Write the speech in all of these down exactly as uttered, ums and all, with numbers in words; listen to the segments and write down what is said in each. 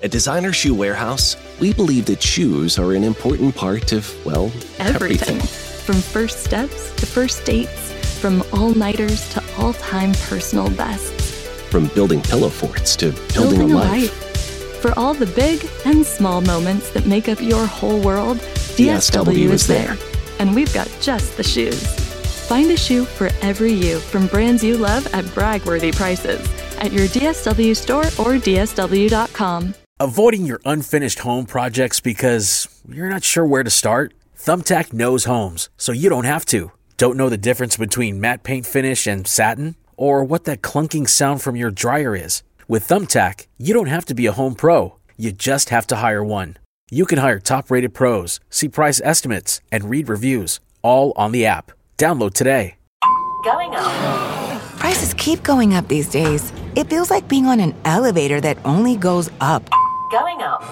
At Designer Shoe Warehouse, we believe that shoes are an important part of, well, everything. Everything. From first steps to first dates, from all-nighters to all-time personal bests. From building pillow forts to building, Building a a life. life. For all the big and small moments that make up your whole world, D S W is there. And we've got just the shoes. Find a shoe for every you from brands you love at brag-worthy prices at your D S W store or D S W dot com. Avoiding your unfinished home projects because you're not sure where to start? Thumbtack knows homes, so you don't have to. Don't know the difference between matte paint finish and satin? Or what that clunking sound from your dryer is? With Thumbtack, you don't have to be a home pro. You just have to hire one. You can hire top-rated pros, see price estimates, and read reviews, all on the app. Download today. Going up. Prices keep going up these days. It feels like being on an elevator that only goes up. Going up.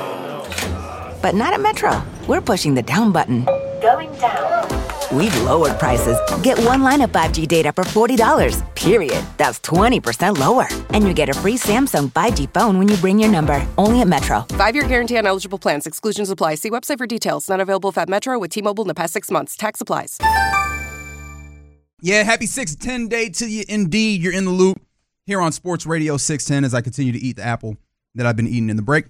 But not at Metro. We're pushing the down button. Going down. We've lowered prices. Get one line of five G data for forty dollars, period. That's twenty percent lower. And you get a free Samsung five G phone when you bring your number. Only at Metro. Five-year guarantee on eligible plans. Exclusions apply. See website for details. Not available at Metro with T-Mobile in the past six months. Tax applies. Yeah, happy six ten day to you. Indeed, you're in the loop here on Sports Radio six ten as I continue to eat the apple that I've been eating in the break.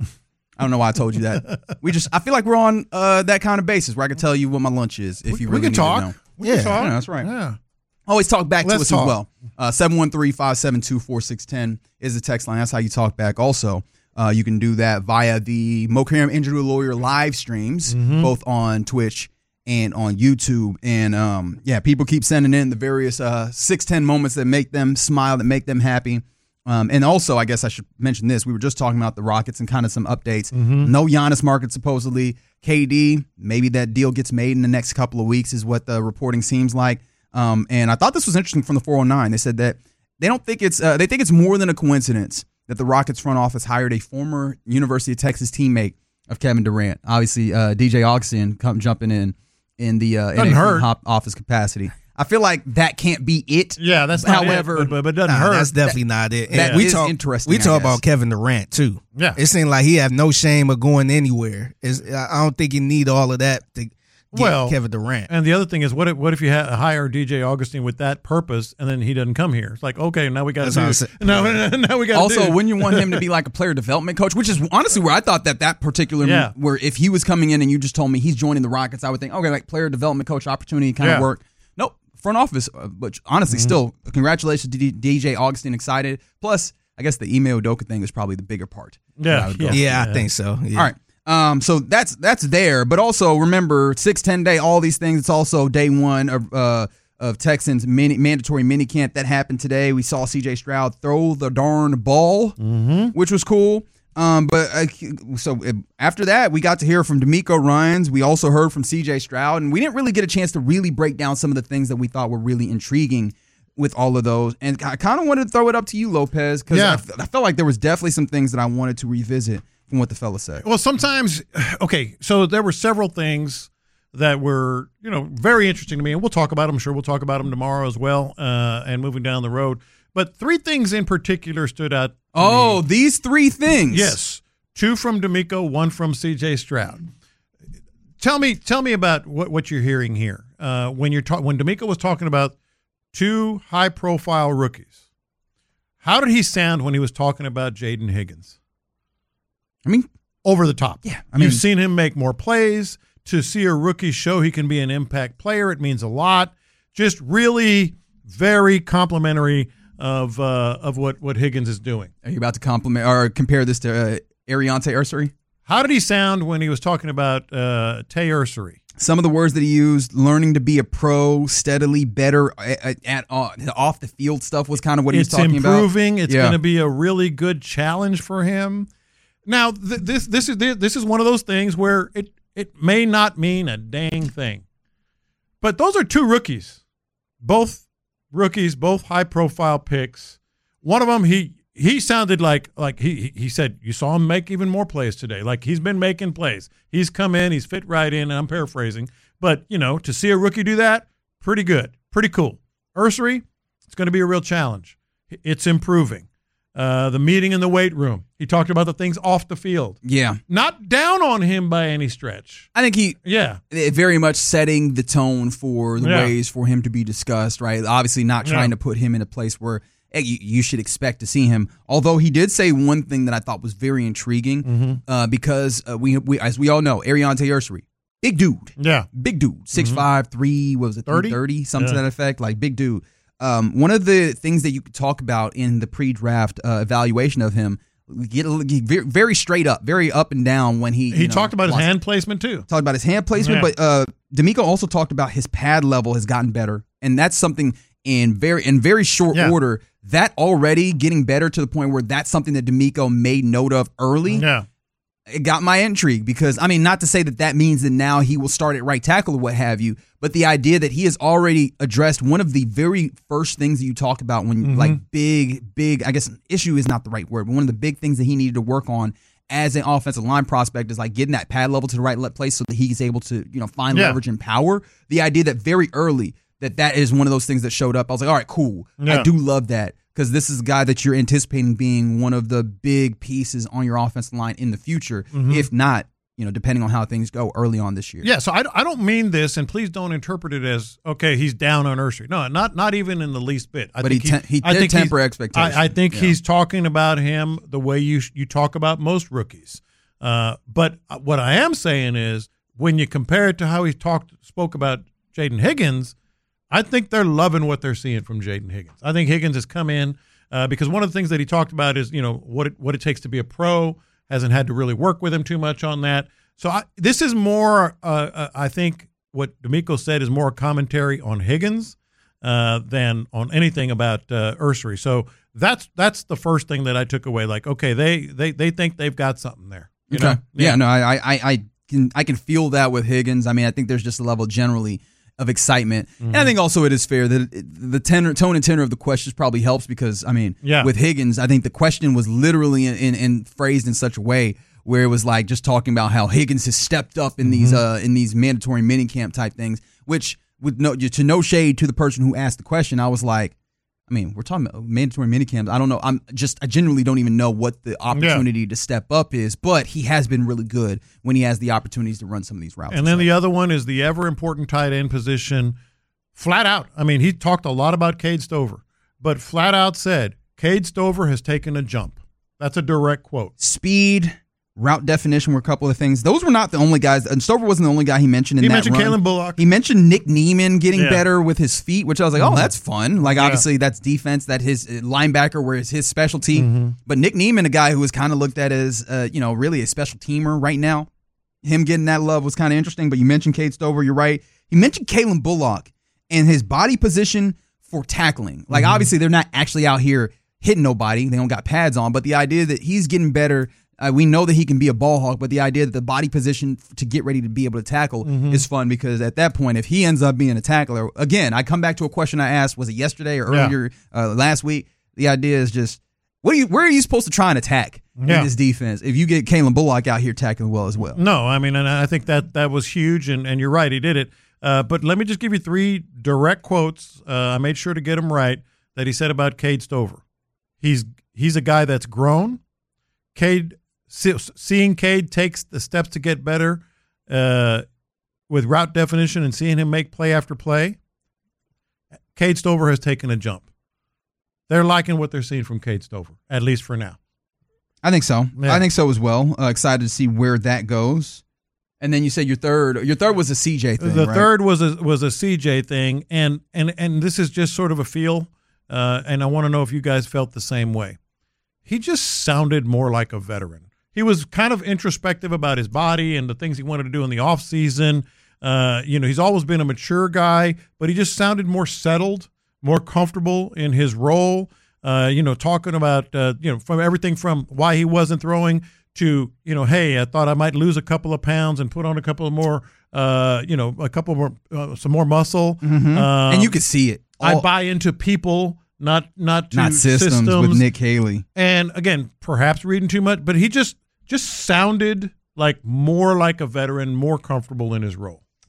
I don't know why I told you that. We just, I feel like we're on uh, that kind of basis where I can tell you what my lunch is if we, you really we can need talk. to know. We yeah, can talk. yeah, that's right. Yeah. Always talk back Let's to us talk. as well. Uh, seven one three, five seven two, four six one zero is the text line. That's how you talk back. Also, uh, you can do that via the Mo Karam Injury Lawyer live streams, Mm-hmm. both on Twitch and on YouTube. And um, yeah, people keep sending in the various uh, six ten moments that make them smile, that make them happy. Um, and also, I guess I should mention this. We were just talking about the Rockets and kind of some updates. Mm-hmm. No Giannis market, supposedly. K D, maybe that deal gets made in the next couple of weeks is what the reporting seems like. Um, and I thought this was interesting from the four oh nine. They said that they don't think it's uh, they think it's more than a coincidence that the Rockets front office hired a former University of Texas teammate of Kevin Durant. Obviously, uh, D J Augustin come jumping in in the uh, in a front hop office capacity. I feel like that can't be it. Yeah, that's not However, it, but, but it doesn't Nah, hurt. that's definitely not it. that And we is talk, interesting, We I talk guess. about Kevin Durant too. Yeah. It seems like he have no shame of going anywhere. It's, I don't think you need all of that to get Well, Kevin Durant. And the other thing is, what if, what if you ha- hire D J Augustine with that purpose, and then he doesn't come here? It's like, okay, now we got That's what I'm to saying. do. Now, now we got Also, do. wouldn't you want him to be like a player development coach? Which is honestly where I thought that that particular Yeah. where if he was coming in and you just told me he's joining the Rockets, I would think, okay, like player development coach opportunity kind of Yeah. work. Nope, front office. Uh, but honestly, still, congratulations to D- DJ Augustine. Excited. Plus, I guess the Ime Udoka thing is probably the bigger part. that Yeah, I would go yeah. with. Yeah, I think so. Yeah. All right. Um, so that's that's there, but also remember six ten day, all these things. It's also day one of uh, of Texans mini, mandatory mini camp that happened today. We saw C J Stroud throw the darn ball, Mm-hmm. which was cool. Um, but uh, so uh, after that, we got to hear from D'Amico Ryans. We also heard from C J Stroud, and we didn't really get a chance to really break down some of the things that we thought were really intriguing with all of those. And I kind of wanted to throw it up to you, Lopez, because Yeah. I, f- I felt like there was definitely some things that I wanted to revisit from what the fella said. Well, sometimes, okay, so there were several things that were, you know, very interesting to me, and we'll talk about them. I'm sure we'll talk about them tomorrow as well, uh, and moving down the road. But three things in particular stood out to Oh, me. these three things. Yes, two from D'Amico, one from C J Stroud. Tell me, tell me about what, what you're hearing here. Uh, when you're ta- when D'Amico was talking about two high-profile rookies, how did he sound when he was talking about Jaden Higgins? I mean, Over the top. Yeah, I mean- You've seen him make more plays. To see a rookie show he can be an impact player, it means a lot. Just really very complimentary of uh, of what, what Higgins is doing. are you about to compliment or compare this to uh, Ariante Ursary? How did he sound when he was talking about uh, Tay Ursary? Some of the words that he used, learning to be a pro, steadily better at, at, at uh, the off the field stuff was kind of what he It's was talking improving. about. It's Yeah. going to be a really good challenge for him. Now, th- this this is this is one of those things where it it may not mean a dang thing, but those are two rookies, both rookies, both high profile picks. One of them, he he sounded like like he he said you saw him make even more plays today. Like he's been making plays. He's come in, he's fit right in. And I'm paraphrasing, but you know, to see a rookie do that, pretty good, pretty cool. Ursary, it's going to be a real challenge. It's improving. uh, the meeting in the weight room. He talked about the things off the field. Yeah. Not down on him by any stretch. I think he yeah very much setting the tone for the Yeah. ways for him to be discussed, right? Obviously not trying Yeah. to put him in a place where hey, you, you should expect to see him. Although he did say one thing that I thought was very intriguing Mm-hmm. uh, because uh, we, we, as we all know, Ariante Ursary, big dude. Yeah. Big dude. six five, three, what was it, thirty? thirty, something to Yeah. that effect, like big dude. Um, one of the things that you could talk about in the pre-draft uh, evaluation of him, get, a, get very, very straight up, very up and down when he He you know, talked about his lost- hand placement too. Talked about his hand placement, Yeah. but uh, D'Amico also talked about his pad level has gotten better, and that's something in very in very short Yeah. order. That already getting better to the point where that's something that D'Amico made note of early. Yeah. It got my intrigue because, I mean, not to say that that means that now he will start at right tackle or what have you, but the idea that he has already addressed one of the very first things that you talk about when, Mm-hmm. like, big, big, I guess issue is not the right word, but one of the big things that he needed to work on as an offensive line prospect is like getting that pad level to the right le- place so that he's able to, you know, find Yeah. leverage and power. The idea that very early that that is one of those things that showed up. I was like, all right, cool. Yeah. I do love that. Because this is a guy that you're anticipating being one of the big pieces on your offensive line in the future, Mm-hmm. if not, you know, depending on how things go early on this year. Yeah, so I, I don't mean this, and please don't interpret it as, okay, he's down on Ursary. No, not not even in the least bit. I But think he te- he I did think he's- temper expectations. I, I think Yeah. he's talking about him the way you you talk about most rookies. Uh, but what I am saying is, when you compare it to how he talked spoke about Jaden Higgins, I think they're loving what they're seeing from Jaden Higgins. I think Higgins has come in uh, because one of the things that he talked about is, you know, what it, what it takes to be a pro. Hasn't had to really work with him too much on that. So I, this is more, uh, uh, I think, what D'Amico said is more a commentary on Higgins uh, than on anything about uh, Ursary. So that's that's the first thing that I took away. Like, okay, they they they think they've got something there. You Okay. know? Yeah. no, I, I, I can I can feel that with Higgins. I mean, I think there's just a level generally of excitement, Mm-hmm. and I think also it is fair that it, the tenor, tone and tenor of the questions probably helps because I mean, Yeah. with Higgins, I think the question was literally in, in, in phrased in such a way where it was like just talking about how Higgins has stepped up in these Mm-hmm. uh in these mandatory minicamp type things, which with no to no shade to the person who asked the question, I was like, I mean, we're talking about mandatory minicamps. I don't know. I'm just, I genuinely don't even know what the opportunity to step up is, but he has been really good when he has the opportunities to run some of these routes. And then the other one is the ever important tight end position. Flat out. I mean, he talked a lot about Cade Stover, but flat out said Cade Stover has taken a jump. That's a direct quote. Speed, route definition were a couple of things. Those were not the only guys. And Stover wasn't the only guy he mentioned in He that mentioned run. Kalen Bullock. He mentioned Nick Neiman getting Yeah. better with his feet, which I was like, Mhm. oh, that's fun. Like, Yeah. obviously, that's defense, that his uh, linebacker, where is his specialty. Mm-hmm. But Nick Neiman, a guy who was kind of looked at as, uh, you know, really a special teamer right now. Him getting that love was kind of interesting. But you mentioned Cade Stover. You're right. You mentioned Kalen Bullock and his body position for tackling. Like, Mm-hmm. obviously, they're not actually out here hitting nobody. They don't got pads on. But the idea that he's getting better. Uh, we know that he can be a ball hawk, but the idea that the body position f- to get ready to be able to tackle Mm-hmm. is fun because at that point, if he ends up being a tackler, again, I come back to a question I asked, was it yesterday or Yeah. earlier uh, last week? The idea is just, what are you? Where are you supposed to try and attack Yeah. in this defense if you get Kalen Bullock out here tackling well as well? No, I mean, and I think that that was huge, and, and you're right, he did it. Uh, but let me just give you three direct quotes. Uh, I made sure to get them right that he said about Cade Stover. He's he's a guy that's grown. Cade, see, seeing Cade takes the steps to get better uh, with route definition and seeing him make play after play. Cade Stover has taken a jump. They're liking what they're seeing from Cade Stover, at least for now. I think so. Yeah. I think so as well. Uh, excited to see where that goes. And then you said your third. Your third was a C J thing. The right? third was a was a C J thing, and and and this is just sort of a feel, uh, and I want to know if you guys felt the same way. He just sounded more like a veteran. He was kind of introspective about his body and the things he wanted to do in the off season. Uh, you know, he's always been a mature guy, but he just sounded more settled, more comfortable in his role. Uh, you know, talking about uh, you know from everything from why he wasn't throwing to, you know, hey, I thought I might lose a couple of pounds and put on a couple of more, uh, you know, a couple more, uh, some more muscle. Mhm. Um, and you could see it. I All- buy into people, not not to not systems, systems. with Nick Haley. And again, perhaps reading too much, but he just just sounded like more like a veteran, more comfortable in his role. I,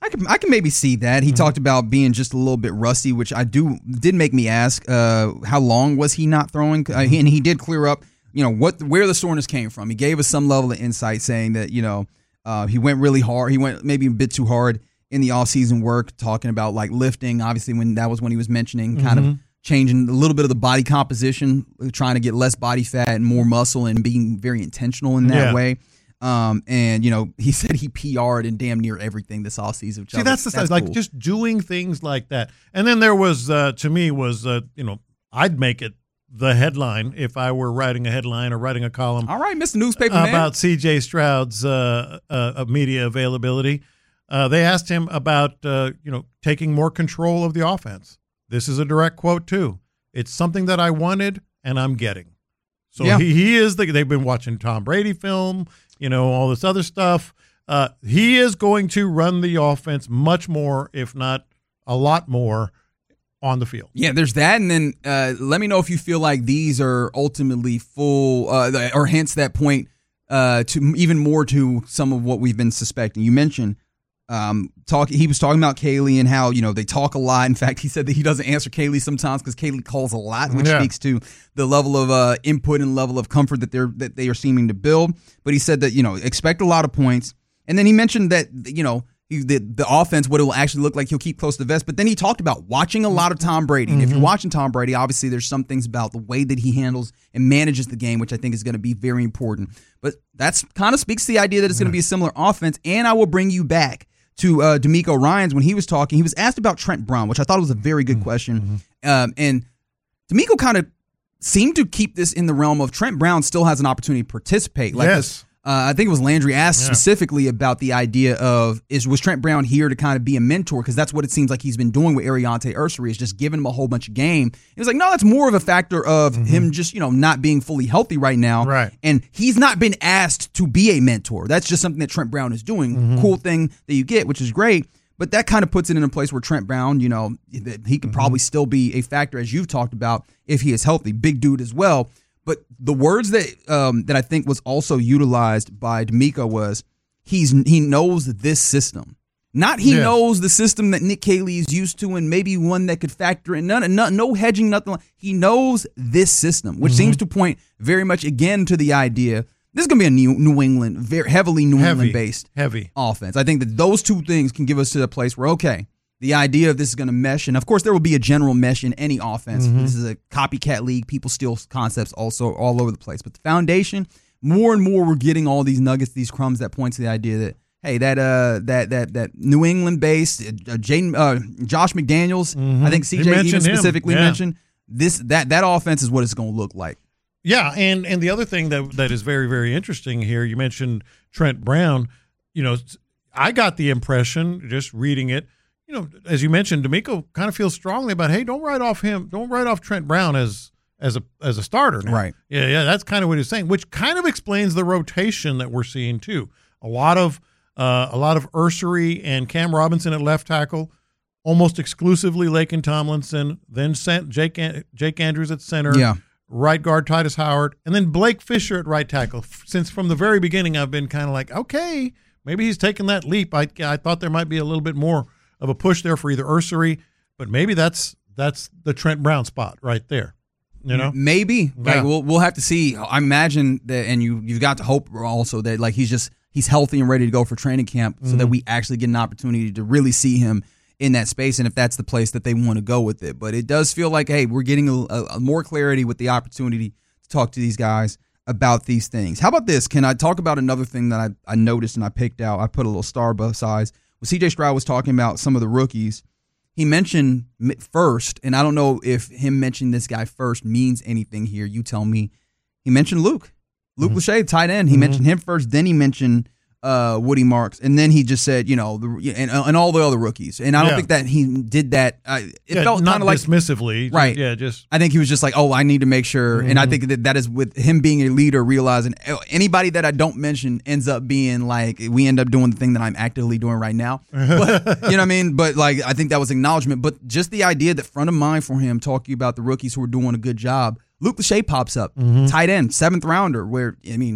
I can I can maybe see that. He mm-hmm. talked about being just a little bit rusty, which I do did make me ask uh, how long was he not throwing? Uh, he, and he did clear up, you know, what where the soreness came from. He gave us some level of insight, saying that you know uh, he went really hard. He went maybe a bit too hard in the off-season work, talking about like lifting. Obviously, when that was when he was mentioning mm-hmm. kind of changing a little bit of the body composition, trying to get less body fat and more muscle, and being very intentional in that yeah. way. Um, and, you know, he said he P R'd in damn near everything this offseason. See, that's the stuff, like cool. just doing things like that. And then there was, uh, to me, was, uh, you know, I'd make it the headline if I were writing a headline or writing a column. All right, Mister Newspaper uh, Man. About C J Stroud's uh, uh, media availability. Uh, they asked him about, uh, you know, taking more control of the offense. This is a direct quote, too. It's something that I wanted and I'm getting. So yeah. he, he is the, they've been watching Tom Brady film, you know, all this other stuff. Uh, he is going to run the offense much more, if not a lot more, on the field. Yeah, there's that. And then uh, let me know if you feel like these are ultimately full uh, or hints that point uh, to even more to some of what we've been suspecting. You mentioned Um, talk. He was talking about Kaylee and how, you know, they talk a lot. In fact, he said that he doesn't answer Kaylee sometimes because Kaylee calls a lot, which yeah. speaks to the level of uh, input and level of comfort that they're that they are seeming to build. But he said that, you know, expect a lot of points. And then he mentioned that, you know, he, the, the offense, what it will actually look like, he'll keep close to the vest. But then he talked about watching a lot of Tom Brady. And mm-hmm. if you're watching Tom Brady, obviously there's some things about the way that he handles and manages the game, which I think is going to be very important. But that's kind of speaks to the idea that it's yeah. going to be a similar offense. And I will bring you back to uh, D'Amico Ryans when he was talking. He was asked about Trent Brown, which I thought was a very good mm-hmm. question. Um, and D'Amico kind of seemed to keep this in the realm of Trent Brown still has an opportunity to participate. Like yes. this, uh, I think it was Landry asked yeah. specifically about the idea of, is was Trent Brown here to kind of be a mentor? Because that's what it seems like he's been doing with Ariante Ursary, is just giving him a whole bunch of game. He was like, no, that's more of a factor of mm-hmm. him just, you know, not being fully healthy right now. Right. And he's not been asked to be a mentor. That's just something that Trent Brown is doing. Mm-hmm. Cool thing that you get, which is great. But that kind of puts it in a place where Trent Brown, you know, he could mm-hmm. probably still be a factor, as you've talked about, if he is healthy. Big dude as well. But the words that um, that I think was also utilized by D'Amico was he's he knows this system. Not he yes. knows the system that Nick Caley is used to and maybe one that could factor in. None, no, no hedging, nothing. He knows this system, which mm-hmm. seems to point very much again to the idea this is going to be a New, New England, very heavily New heavy, England-based heavy offense. I think that those two things can give us to a place where, okay, the idea of this is going to mesh, and of course there will be a general mesh in any offense. Mm-hmm. This is a copycat league. People steal concepts also all over the place. But the foundation, more and more we're getting all these nuggets, these crumbs that point to the idea that, hey, that uh, that that that New England-based uh, Jaden, uh, Josh McDaniels, mm-hmm. I think C J even specifically yeah. mentioned, this that that offense is what it's going to look like. Yeah, and and the other thing that that is very, very interesting here, you mentioned Trent Brown. You know, I got the impression, just reading it, you know, as you mentioned, D'Amico kind of feels strongly about, hey, don't write off him, don't write off Trent Brown as as a as a starter now. Right. Yeah, yeah, that's kind of what he's saying, which kind of explains the rotation that we're seeing too. A lot of uh, a lot of Ursary and Cam Robinson at left tackle, almost exclusively Laken Tomlinson, then Jake Jake Andrews at center. Yeah. Right guard Titus Howard, and then Blake Fisher at right tackle. Since from the very beginning, I've been kind of like, okay, maybe he's taking that leap. I I thought there might be a little bit more of a push there for either Ursary, but maybe that's that's the Trent Brown spot right there. You know, maybe yeah. like we'll we'll have to see. I imagine that, and you you've got to hope also that like he's just he's healthy and ready to go for training camp, so mm-hmm. that we actually get an opportunity to really see him in that space, and if that's the place that they want to go with it. But it does feel like, hey, we're getting a, a, a more clarity with the opportunity to talk to these guys about these things. How about this? Can I talk about another thing that I, I noticed and I picked out? I put a little star beside. When C J Stroud was talking about some of the rookies, he mentioned first, and I don't know if him mentioning this guy first means anything here. You tell me. He mentioned Luke. Luke mm-hmm. Lachey, tight end. He mm-hmm. mentioned him first, then he mentioned Uh, Woody Marks, and then he just said, you know, the, and and all the other rookies, and I don't yeah. think that he did that. Uh, it yeah, felt kind of like dismissively, right? Yeah, just I think he was just like, oh, I need to make sure, mm-hmm. and I think that that is with him being a leader, realizing anybody that I don't mention ends up being like we end up doing the thing that I'm actively doing right now. But, you know what I mean? But like, I think that was acknowledgement. But just the idea that front of mind for him, talking about the rookies who are doing a good job. Luke Lachey pops up, mm-hmm. tight end, seventh rounder. Where I mean.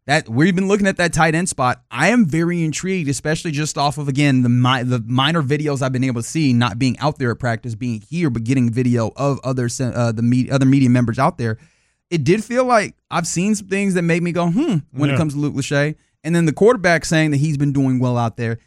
that we've been looking at that tight end spot. I am very intrigued, especially just off of, again, the mi- the minor videos I've been able to see, not being out there at practice, being here, but getting video of other uh, the me- other media members out there. It did feel like I've seen some things that made me go, hmm, when yeah. it comes to Luke Lachey. And then the quarterback saying that he's been doing well out there.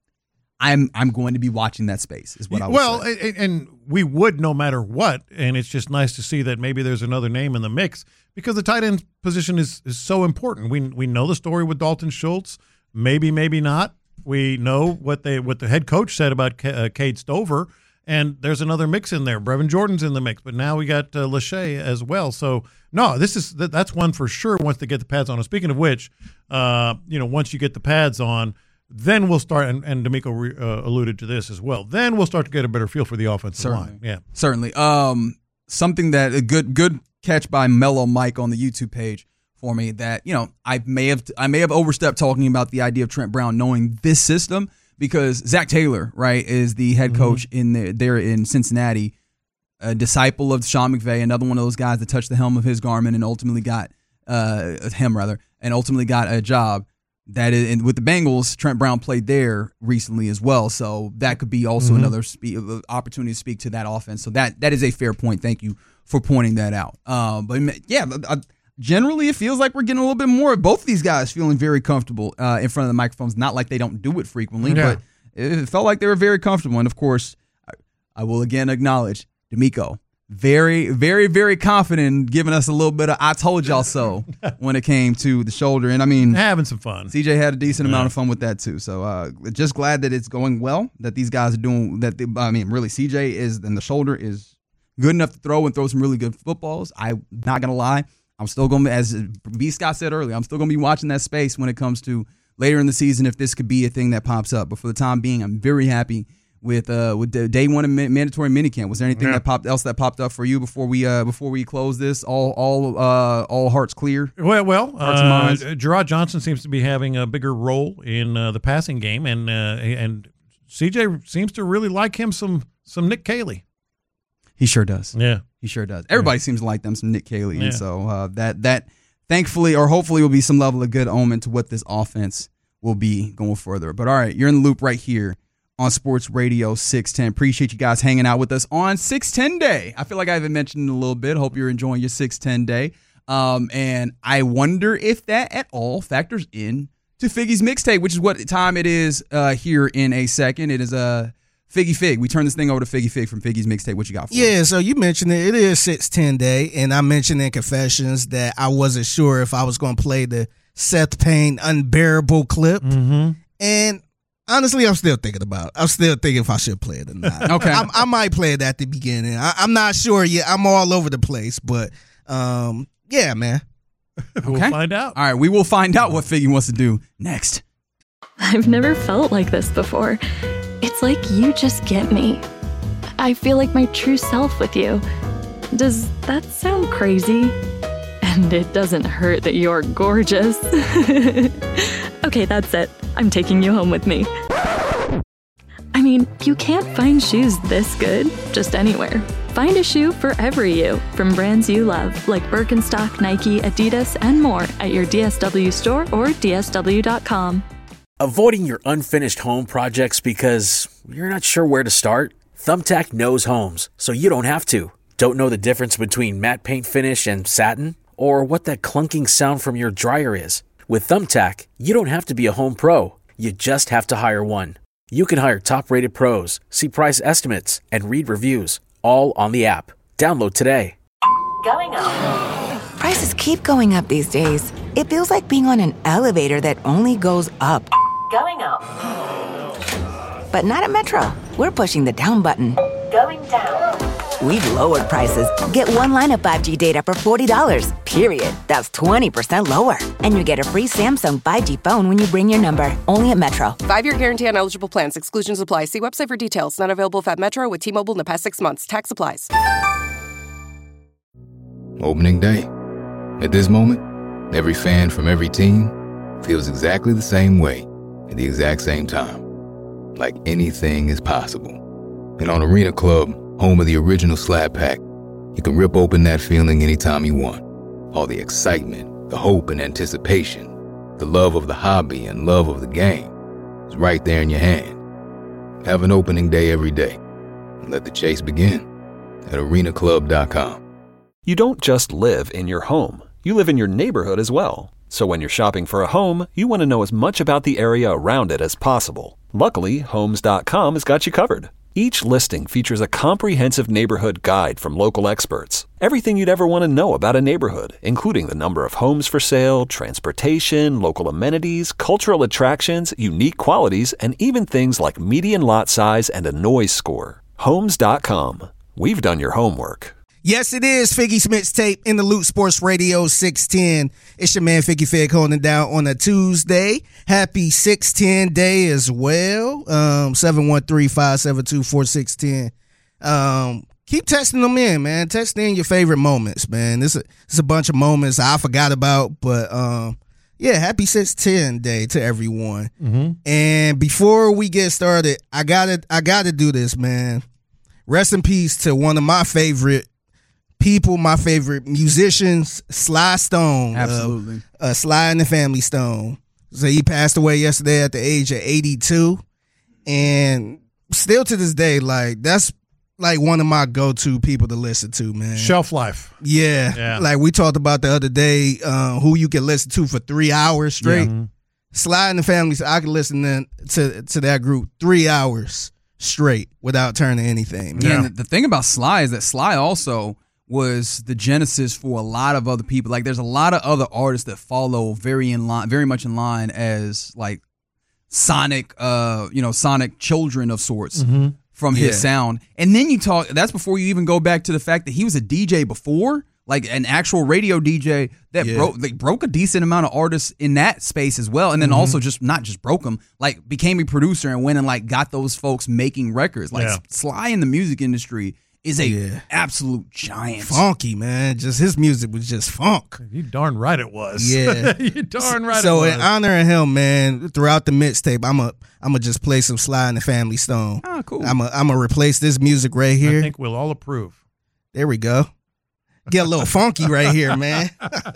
I'm I'm going to be watching that space, is what I would well, say. Well, and we would no matter what, and it's just nice to see that maybe there's another name in the mix because the tight end position is, is so important. We we know the story with Dalton Schultz, maybe, maybe not. We know what they what the head coach said about K- uh, Cade Stover, and there's another mix in there. Brevin Jordan's in the mix, but now we got uh, Lachey as well. So, no, this is that, that's one for sure once they get the pads on. And speaking of which, uh, you know, once you get the pads on, then we'll start, and, and D'Amico re, uh, alluded to this as well, then we'll start to get a better feel for the offensive Certainly. line. Yeah, Certainly. Um, something that a good good catch by Mellow Mike on the YouTube page for me that, you know, I may have I may have overstepped talking about the idea of Trent Brown knowing this system because Zach Taylor, right, is the head coach mm-hmm. in the, there in Cincinnati, a disciple of Sean McVay, another one of those guys that touched the helm of his garment and ultimately got uh, him rather, and ultimately got a job. That is, and with the Bengals, Trent Brown played there recently as well, so that could be also mm-hmm. another spe- opportunity to speak to that offense. So that that is a fair point. Thank you for pointing that out. Um, but yeah, I, generally it feels like we're getting a little bit more of both of these guys feeling very comfortable uh, in front of the microphones. Not like they don't do it frequently, yeah. but it felt like they were very comfortable. And of course, I, I will again acknowledge D'Amico. Very, very, very confident, giving us a little bit of "I told y'all so" when it came to the shoulder. And I mean, having some fun. C J had a decent yeah. amount of fun with that too. So, uh, just glad that it's going well. That these guys are doing that. They, I mean, really, C J is, and the shoulder is good enough to throw and throw some really good footballs. I'm not gonna lie, I'm still gonna, as B. Scott said earlier, I'm still gonna be watching that space when it comes to later in the season if this could be a thing that pops up. But for the time being, I'm very happy. With uh with the day one of mandatory minicamp, was there anything yeah. that popped else that popped up for you before we uh before we close this? All all uh all hearts clear. Well, well, hearts and minds. Uh, Gerard Johnson seems to be having a bigger role in uh, the passing game, and uh, and C J seems to really like him some some Nick Caley. He sure does. Yeah, he sure does. Everybody yeah. seems to like them some Nick Caley, yeah. and so uh, that that thankfully or hopefully will be some level of good omen to what this offense will be going further. But all right, you're in the loop right here on Sports Radio six ten. Appreciate you guys hanging out with us on six ten Day. I feel like I haven't mentioned it a little bit. Hope you're enjoying your six ten Day. Um, and I wonder if that at all factors in to Figgy's mixtape, which is what time it is uh, here in a second. It is a uh, Figgy Fig. We turn this thing over to Figgy Fig from Figgy's mixtape. What you got for Yeah, us? so you mentioned it. It is six ten Day, and I mentioned in Confessions that I wasn't sure if I was going to play the Seth Payne Unbearable clip. Mm-hmm. And honestly, I'm still thinking about it. I'm still thinking if I should play it or not. Okay. I, I might play it at the beginning. I, I'm not sure yet. I'm all over the place, but um, yeah, man. We'll okay. find out. All right, we will find out what Figgy wants to do next. I've never felt like this before. It's like you just get me. I feel like my true self with you. Does that sound crazy? And it doesn't hurt that you're gorgeous. Okay, that's it. I'm taking you home with me. I mean, you can't find shoes this good just anywhere. Find a shoe for every you from brands you love, like Birkenstock, Nike, Adidas, and more at your D S W store or D S W dot com. Avoiding your unfinished home projects because you're not sure where to start? Thumbtack knows homes, so you don't have to. Don't know the difference between matte paint finish and satin? Or what that clunking sound from your dryer is? With Thumbtack, you don't have to be a home pro. You just have to hire one. You can hire top-rated pros, see price estimates, and read reviews, all on the app. Download today. Going up. Prices keep going up these days. It feels like being on an elevator that only goes up. Going up. But not at Metro. We're pushing the down button. Going down. We've lowered prices. Get one line of five G data for forty dollars, period. That's twenty percent lower. And you get a free Samsung five G phone when you bring your number. Only at Metro. Five-year guarantee on eligible plans. Exclusions apply. See website for details. Not available at Metro with T-Mobile in the past six months. Tax applies. Opening day. At this moment, every fan from every team feels exactly the same way at the exact same time. Like anything is possible. And on Arena Club, home of the original Slab Pack, you can rip open that feeling anytime you want. All the excitement, the hope, and anticipation, The love of the hobby and love of the game is right there in your hand. Have an opening day every day and let the chase begin at arena club dot com. You don't just live in your home. You live in your neighborhood as well. So when you're shopping for a home, you want to know as much about the area around it as possible. Luckily, homes dot com has got you covered. Each listing features a comprehensive neighborhood guide from local experts. Everything you'd ever want to know about a neighborhood, including the number of homes for sale, transportation, local amenities, cultural attractions, unique qualities, and even things like median lot size and a noise score. homes dot com. We've done your homework. Yes, it is Figgy's Mixtape in the Loop Sports Radio six ten. It's your man Figgy Fig holding it down on a Tuesday. Happy six ten day as well. Um, seven one three, five seven two, four six one zero. Um, keep texting them in, man. Text in your favorite moments, man. This is a, a bunch of moments I forgot about, but um, yeah, happy six ten day to everyone. Mm-hmm. And before we get started, I gotta I gotta do this, man. Rest in peace to one of my favorite people, my favorite musicians, Sly Stone. Absolutely. Uh, uh, Sly and the Family Stone. So he passed away yesterday at the age of eighty-two. And still to this day, like, that's like one of my go-to people to listen to, man. Shelf life. Yeah. Yeah. Like we talked about the other day, uh, who you can listen to for three hours straight. Yeah. Sly and the Family, I can listen to, to, to that group three hours straight without turning anything. Yeah, Man. and the, the thing about Sly is that Sly also was the genesis for a lot of other people. Like, there's a lot of other artists that follow very in line, very much in line as like Sonic, uh, you know, Sonic children of sorts Mm-hmm. from Yeah. his sound. And then you talk. That's before you even go back to the fact that he was a D J before, like an actual radio D J that Yeah. broke, like, broke a decent amount of artists in that space as well. And then Mm-hmm. also just not just broke them, like became a producer and went and like got those folks making records. Like Yeah. Sly in the music industry is a Yeah. absolute giant. Funky, man. Just his music was just funk. You darn right it was. Yeah. You darn right So it was. in honor of him, man, throughout the mixtape, I'm a I'm gonna just play some Sly and the Family Stone. Ah, cool. I'm a, I'm gonna replace this music right I here. think we'll all approve. There we go. Get a little funky right here, man.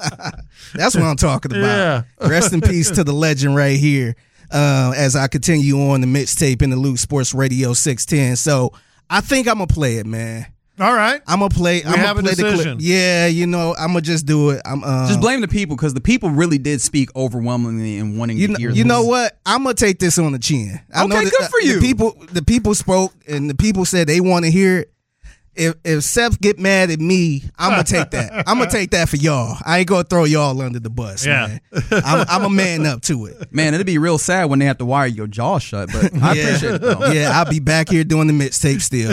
That's what I'm talking about. Yeah. Rest in peace to the legend right here. Uh, as I continue on the mixtape in the Loop Sports Radio six ten. So I think I'm gonna play it, man. All right. I'm gonna play. I'm have a gonna play the clip. decision. Yeah, you know, I'm gonna just do it. I'm uh, Just blame the people, because the people really did speak overwhelmingly and wanting You to know, hear you this. know what? I'm gonna take this on the chin. I know Okay, that good the, for you. The people, the people spoke, and the people said they want to hear it. If if Seth get mad at me, I'm gonna take that. I'm gonna take that for y'all. I ain't gonna throw y'all under the bus, Yeah. man. I'm, I'm a man up to it. Man, it'd be real sad when they have to wire your jaw shut, but I Yeah. appreciate it though. Yeah, I'll be back here doing the mixtape still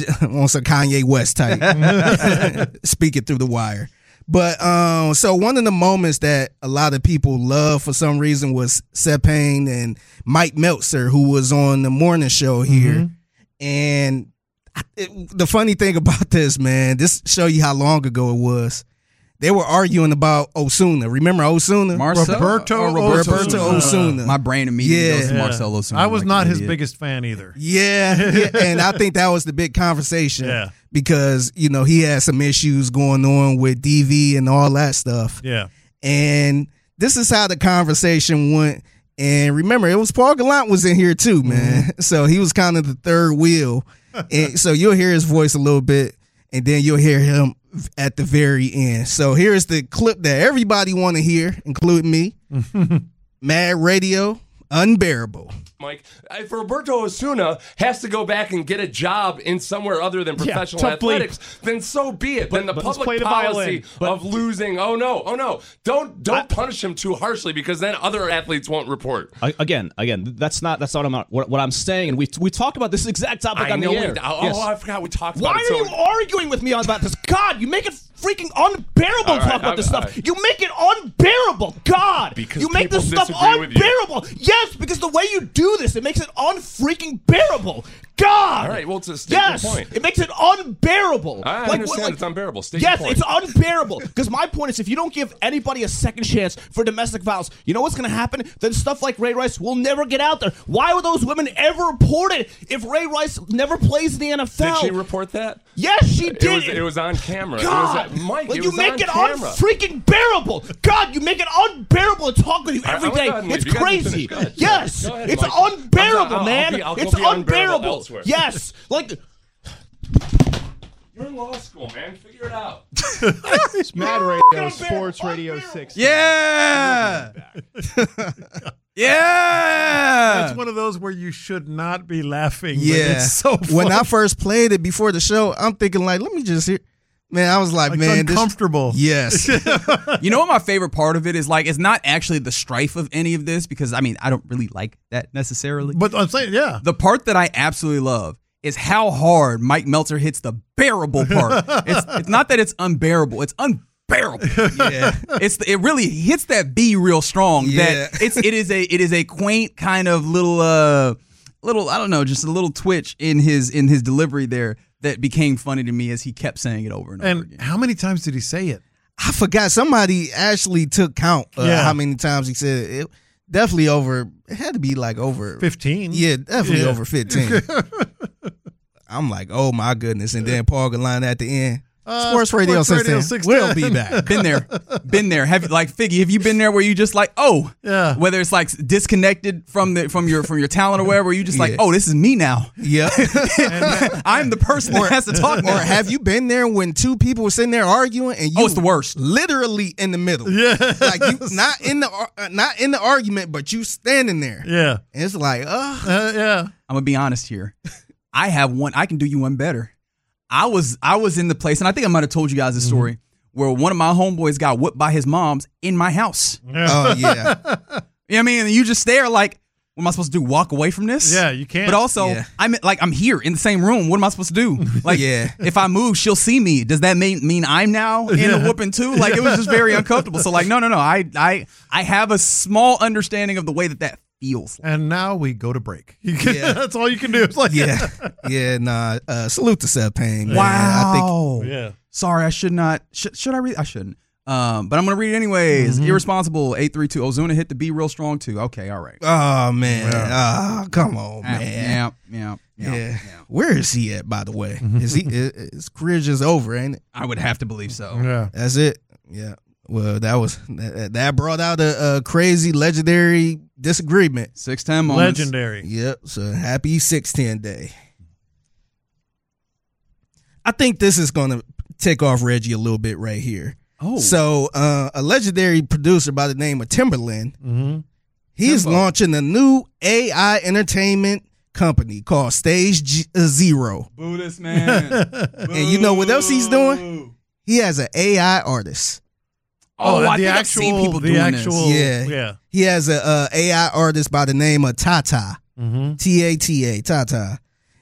on some Kanye West type, speaking through the wire. But um, so one of the moments that a lot of people love for some reason was Seth Payne and Mike Meltzer, who was on the morning show here, Mm-hmm. and it, the funny thing about this, man, this show you how long ago it was. They were arguing about Osuna. Remember Osuna? Marcel, Roberto oh, Roberto Roberto Osuna. Osuna. My brain immediately Yeah. goes to Yeah. Marcel Osuna. I was like not an his idiot. biggest fan either. Yeah, yeah, and I think that was the big conversation. Yeah. Because, you know, he had some issues going on with D V and all that stuff. Yeah. And this is how the conversation went. And remember, it was Paul Gallant was in here too, man. Mm-hmm. So he was kind of the third wheel. And so you'll hear his voice a little bit, and then you'll hear him at the very end. So here's the clip that everybody want to hear, including me. Mad Radio, Unbearable. Mike, if Roberto Osuna has to go back and get a job in somewhere other than Yeah, professional tough bleep. athletics, then so be it. But- then the but let's public play the policy violin. But- of losing, oh no, oh no, don't don't I- punish him too harshly, because then other athletes won't report. I- Again, again, that's not that's not what I'm, what, what I'm saying, and we we talked about this exact topic I on know the we, air. oh, Yes. I forgot we talked Why about are it. so- you arguing with me about this? God, you make it freaking unbearable All to talk right, about this I'm- stuff. You make it unbearable. God, Because you make this people stuff disagree with you. unbearable. Yes, because the way you do this, it makes it unfreaking bearable. God. All right, well, to state your yes, point. it makes it unbearable. I Like, understand like- it's unbearable. State yes, your point. it's unbearable. Because my point is, if you don't give anybody a second chance for domestic violence, you know what's going to happen? Then stuff like Ray Rice will never get out there. Why were those women ever reported if Ray Rice never plays in the N F L? Did she report that? Yes, she It did. was, it was on camera. God, it was, uh, Mike, like it you was make on it camera. unfreaking bearable. God, you make it unbearable to talk with you I- every I'm day. gonna go ahead and It's leave. You guys can crazy. finish. Go ahead. Yes, Go ahead, it's Mike. unbearable, I'll- I'll man. be- I'll go it's be unbearable unbearable. elsewhere. Yes, like. You're in law school, man. Figure it out. It's Mad Radio, Sports Radio six. Yeah. Yeah. It's one of those where you should not be laughing. But Yeah. it's so funny. When I first played it before the show, I'm thinking like, let me just hear. Man, I was like, Like, man, uncomfortable. This, yes. You know what my favorite part of it is? Like, it's not actually the strife of any of this because, I mean, I don't really like that necessarily. But I'm saying, yeah. The part that I absolutely love is how hard Mike Meltzer hits the bearable part. it's, it's not that it's unbearable. It's unbearable. Yeah. It's it really hits that B real strong. Yeah. That it's it is a it is a quaint kind of little uh little I don't know, just a little twitch in his in his delivery there that became funny to me as he kept saying it over and, over And again. how many times did he say it? I forgot. Somebody actually took count of Yeah. how many times he said it. It- Definitely over. It had to be like over fifteen. Yeah, definitely Yeah. over fifteen. I'm like, oh my goodness. And then Paul Gallant at the end. Uh, Sports Radio Sports Radio six ten. six We'll ten. be back. Been there, been there. Have you like Figgy? Have you been there where you just like, oh, Yeah. whether it's like disconnected from the from your from your talent or whatever, you just like, Yeah. oh, this is me now. Yeah. I'm the person that has to talk Or now. have you been there when two people were sitting there arguing and you Oh, it's the worst. literally in the middle? Yeah. Like you not in the ar- uh, not in the argument, but you standing there. Yeah. And it's like, uh, Uh, yeah. I'm gonna be honest here. I have one. I can do you one better. I was I was in the place, and I think I might have told you guys this Mm-hmm. story where one of my homeboys got whipped by his mom's in my house. oh yeah. You know what I mean? And you just stare like, what am I supposed to do? Walk away from this? Yeah, you can't. But also, Yeah. I'm like I'm here in the same room. What am I supposed to do? Like, Yeah. if I move, she'll see me. Does that mean mean I'm now in Yeah. the whooping too? Like, it was just very uncomfortable. So like, no, no, no. I I I have a small understanding of the way that that feels. And now we go to break. You can, Yeah. That's all you can do. It's like, Yeah. Yeah, nah. Uh, salute to Seth Payne. Man. Wow. I think yeah. Sorry, I should not. Should, should I read? I shouldn't. Um, but I'm gonna read it anyways. Mm-hmm. Irresponsible eight three two. Ozuna hit the B real strong too. Okay, all right. Oh man. Oh, come on, Ah, man. Yeah, yeah, yeah, Yeah. yeah. Where is he at, by the way? Is he is, his career just over, ain't it? I would have to believe so. Yeah. That's it. Yeah. Well, that was that, that brought out a, a crazy legendary disagreement. Six ten moments. Legendary. Yep. So happy six ten day. I think this is gonna tick off Reggie a little bit right here. Oh, So uh, a legendary producer by the name of Timberland, Mm-hmm. he's Timbo. launching a new A I entertainment company called Stage G- uh, Zero. boo this man. And you know what else he's doing? He has an A I artist. Oh, I the think I've actual, seen people the doing actual, this. Yeah. yeah. He has a, uh A I artist by the name of Tata, Mm-hmm. T A T A, Tata.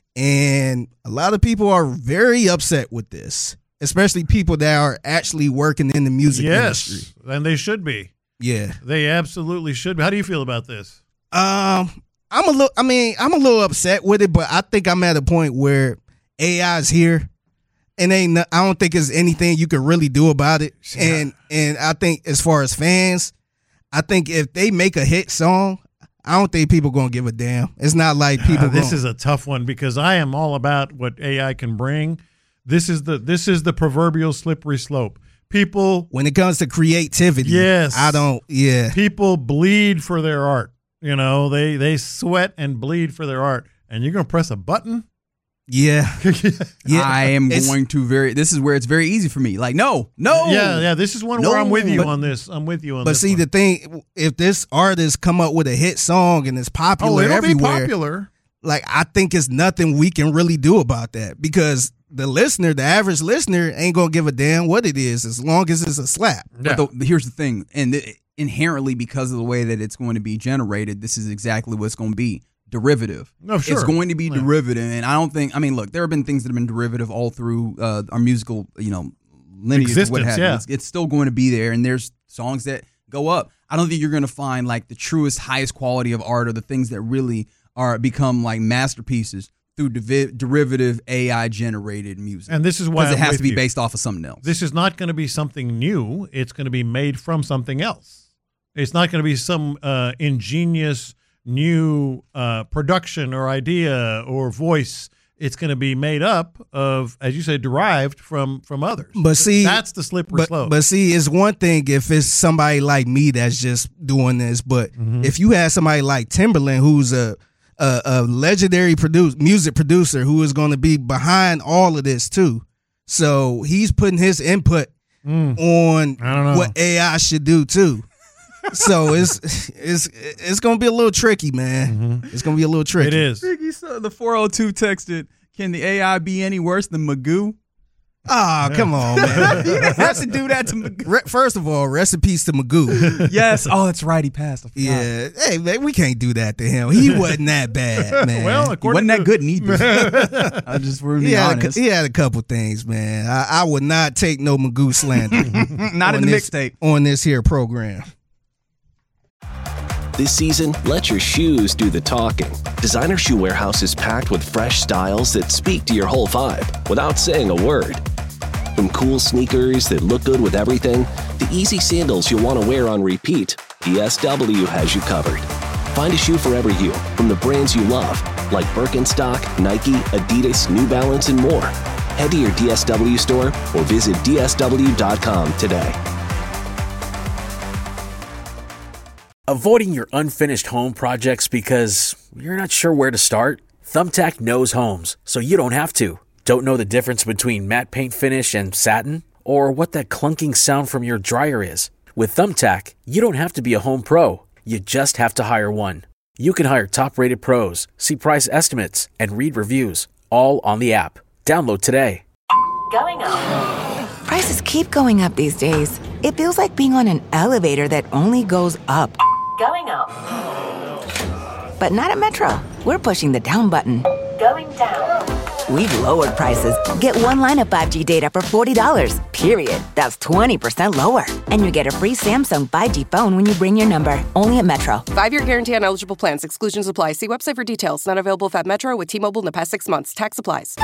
And a lot of people are very upset with this, especially people that are actually working in the music Yes, industry. and they should be. Yeah. They absolutely should be. How do you feel about this? Um, I'm a little. I mean, I'm a little upset with it, but I think I'm at a point where A I is here, and ain't. no- I don't think there's anything you can really do about it. And and I think as far as fans, I think if they make a hit song, I don't think people gonna give a damn. It's not like people. Uh, this gonna- is a tough one because I am all about what A I can bring. This is the this is the proverbial slippery slope. People, when it comes to creativity. Yes. I don't. Yeah, people bleed for their art. You know, they they sweat and bleed for their art, and you're gonna press a button. yeah, yeah. I am It's- going to very. This is where it's very easy for me. Like, no, no. Yeah, yeah. This is one No, where I'm with you but- on this. I'm with you on But this. see, one. the thing, if this artist come up with a hit song and it's oh, popular it'll everywhere, be popular. like I think it's nothing we can really do about that because the listener, the average listener, ain't gonna give a damn what it is as long as it's a slap. But the, here's the thing, and it, inherently because of the way that it's going to be generated, this is exactly what it's going to be. Derivative. No, sure. It's going to be Yeah. derivative, and I don't think. I mean, look, there have been things that have been derivative all through uh, our musical, you know, lineage. Existence, what have you. yeah. It's, it's still going to be there, and there's songs that go up. I don't think you're going to find like the truest, highest quality of art or the things that really are become like masterpieces through devi- derivative A I generated music. And this is why because it I'm has with to be you. based off of something else. This is not going to be something new. It's going to be made from something else. It's not going to be some uh, ingenious new uh, production or idea or voice. it's going to be made up of, as you say, derived from from others. But see, that's the slippery but, slope. But see, it's one thing if it's somebody like me that's just doing this, but Mm-hmm. if you had somebody like Timberland, who's a a, a legendary produce, music producer, who is going to be behind all of this too, so he's putting his input Mm. on I don't know. what A I should do too. So it's it's it's gonna be a little tricky, man. It's gonna be a little tricky. It is. Ricky, so the four oh two texted, can the A I be any worse than Magoo? Oh, come on, man. You didn't have to do that to Magoo. Re- First of all, rest in peace to Magoo. Yes. Oh, that's right. He passed. I forgot. Yeah. Hey, man, we can't do that to him. He wasn't that bad, man. Well, He according wasn't to that good neither. I just want to he be had, a, honest. cou- he had a couple things, man. I, I would not take no Magoo slander. Not in on the this- mixtape. On this here program. This season, let your shoes do the talking. Designer Shoe Warehouse is packed with fresh styles that speak to your whole vibe without saying a word. From cool sneakers that look good with everything, to easy sandals you'll want to wear on repeat, D S W has you covered. Find a shoe for every you from the brands you love, like Birkenstock, Nike, Adidas, New Balance, and more. Head to your D S W store or visit D S W dot com today. Avoiding your unfinished home projects because you're not sure where to start? Thumbtack knows homes, so you don't have to. Don't know the difference between matte paint finish and satin? Or what that clunking sound from your dryer is? With Thumbtack, you don't have to be a home pro. You just have to hire one. You can hire top-rated pros, see price estimates, and read reviews, all on the app. Download today. Going up. Prices keep going up these days. It feels like being on an elevator that only goes up. Going up. But not at Metro. We're pushing the down button. Going down. We've lowered prices. Get one line of five G data for forty dollars, period. That's twenty percent lower. And you get a free Samsung five G phone when you bring your number. Only at Metro. Five-year guarantee on eligible plans. Exclusions apply. See website for details. Not available if at Metro with T-Mobile in the past six months. Tax applies.